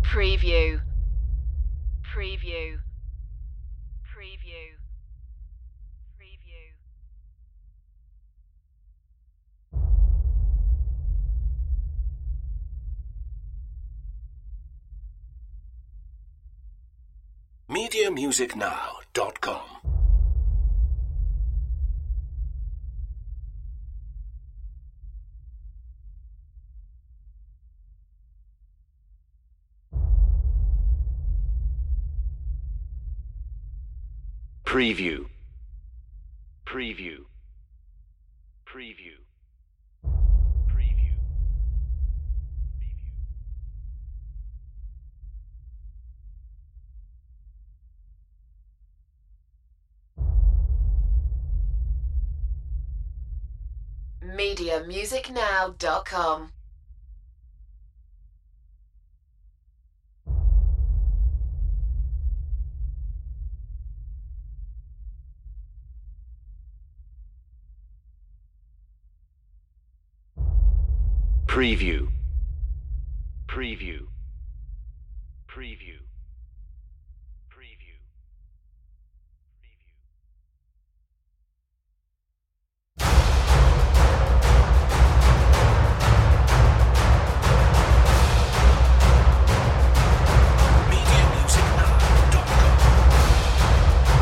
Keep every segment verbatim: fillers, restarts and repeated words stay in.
Preview. Preview. Preview. Preview. media music now dot com. Preview. Preview. Preview. Preview. media music now dot com. Preview. Preview. Preview. Preview. media music now dot com.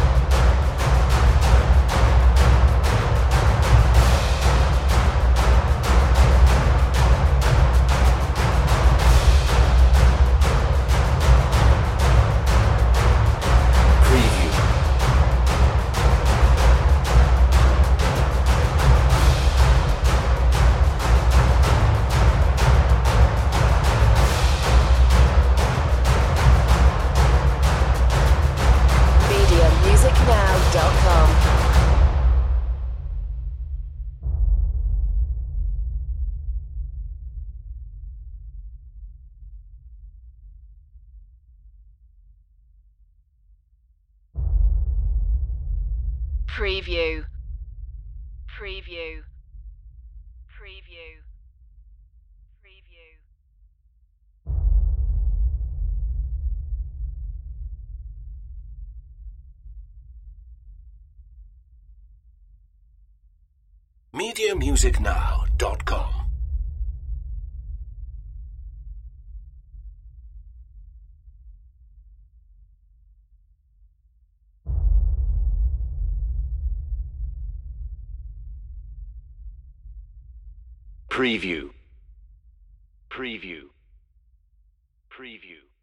Preview. media music now dot com. Preview. Preview. Preview. Preview. media music now dot com. Preview. Preview. Preview.